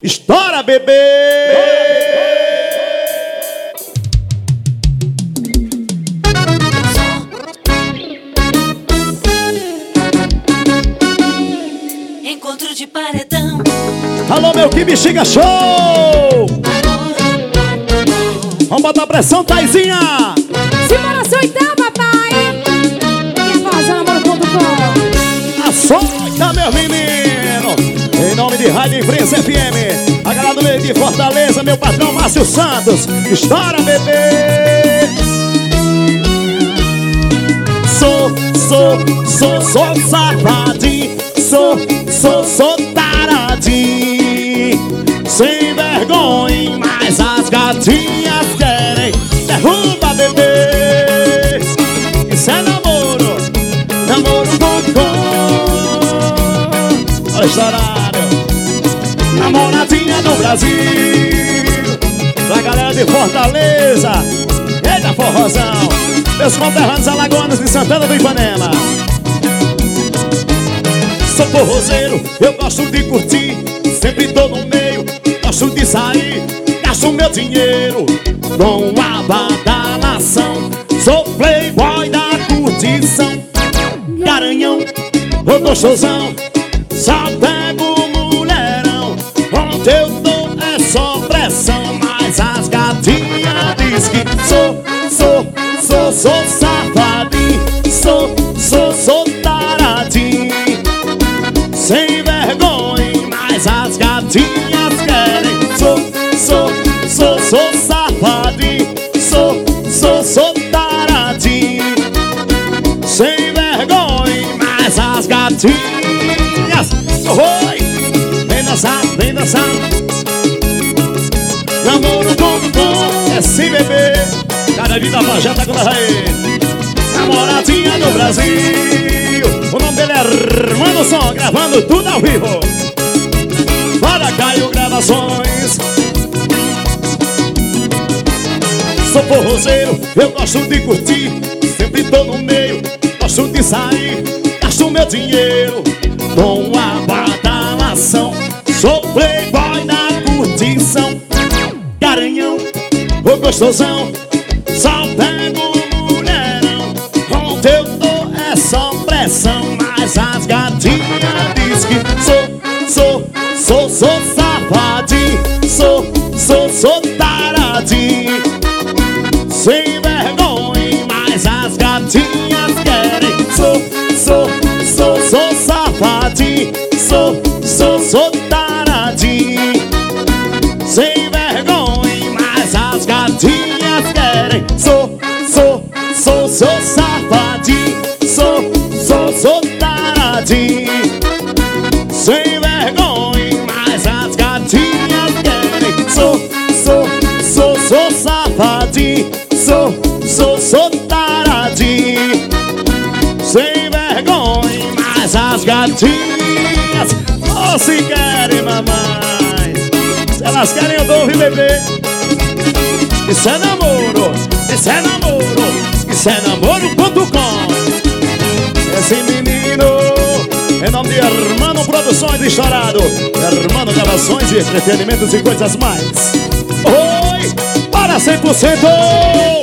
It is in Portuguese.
Estoura, bebê! Encontro de paredão. Alô, meu que bexiga show! Vamos botar pressão, Taizinha! Simbora, seu então, papai! E a voz, namoro.com. Açoita, meu menino! Em nome de Rádio Imprensa FM, a galera do meio de Fortaleza, meu patrão Márcio Santos. Estoura, bebê! Sou safadinho. Sou taradinho. Sem vergonha, mas as gatinhas querem. Derruba, bebê! Isso é namoro, namoro.com. Olha, estourado, namoradinha do Brasil. Pra galera de Fortaleza, eita forrozão. Meus conterrâneos alagoanos de Santana do Ipanema. Sou forrozeiro, eu gosto de curtir. Sempre tô no meio, gosto de sair. Gasto meu dinheiro com a badalação. Sou playboy da curtição. Garanhão, ô gostosão, só pego mulherão. Onde eu tô é só pressão. Mas as gatinhas diz que sou safadinho. Sou taradinho. Sem vergonha, mas as gatinhas querem. Sou safadinho. Sou taradinho. Sem vergonha, mas as gatinhas. Oi! Vem dançar, vem dançar. Namoro.com. É sim, bebê. Cada vida já com a raiz. Namoradinha do Brasil. O nome dele é Armando Som, gravando tudo ao vivo. Para Caio Gravações. Sou forrozeiro, eu gosto de curtir. Sempre tô no meio, gosto de sair. Gasto meu dinheiro com a badalação. Sou playboy da curtição. Garanhão, ô gostosão, só pego mulherão. Onde eu tô é só pressão. Mas as gatinhas diz que sou safadinho. Sou taradinho. Sem vergonha, mas as gatinhas querem. Sou safadinho. Sou taradinho. Sem vergonha, mas as gatinhas querem. Sou safadinho. Sou taradinho. Sem vergonha, mas as gatinhas querem. Sou safadinho. Sou taradinho. Sem vergonha, mas as gatinhas não se querem, mamãe. Se elas querem, eu dou, viu, bebê? Isso é namoro, isso é namoro, isso é namoro.com. Esse menino, em nome de Hermano Produções Estourado, Hermano Gravações e Entretenimentos e coisas mais. Oi, para 100%.